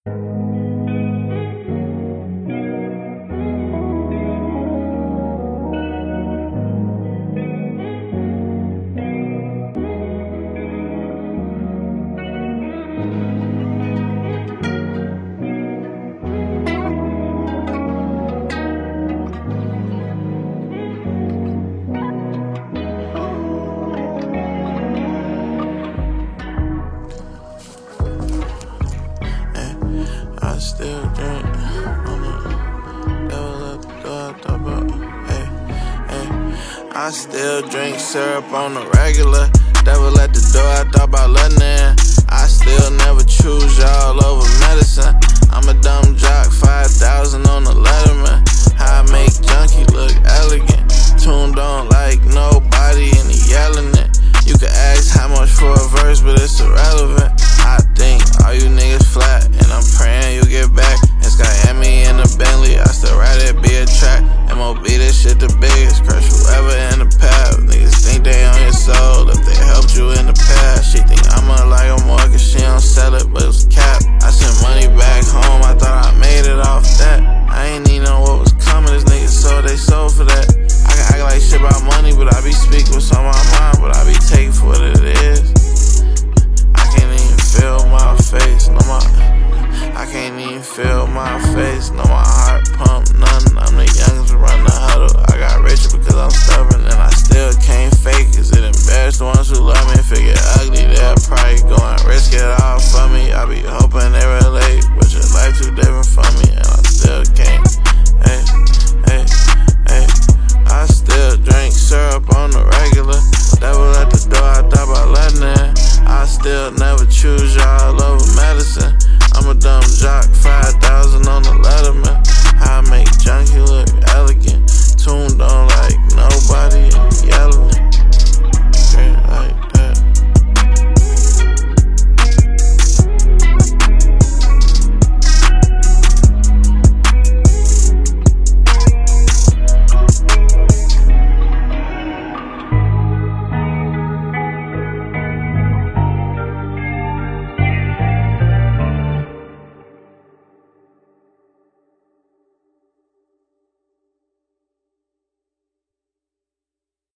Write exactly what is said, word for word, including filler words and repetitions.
I still drink on the devil at the door, I thought about, hey, hey. I still drink syrup on the regular. Devil at the door, I thought about letting in. I still never choose y'all over medicine. I'm a dumb jock, five thousand on the Letterman. How I make junkie look elegant. Tuned on like nobody and he yelling it. You can ask how much for a verse, but it's irrelevant. I think all you niggas flat, and I'm praying you get back. It's got Emmy in the Bentley, I still ride it, be a track. M O B, this shit the biggest, crush whoever in the path. Niggas think they on your soul, if they helped you in the past. She think I'm a like a mortgage, she don't sell it, but it's cap. I sent money back home, I thought I made it off that. I ain't even know what was coming, this nigga sold, they sold for that. I can act like shit about money, but I be speaking what's on my mind, but I be taking for what it is. I can't even feel my face, no more. I can't even feel my face, no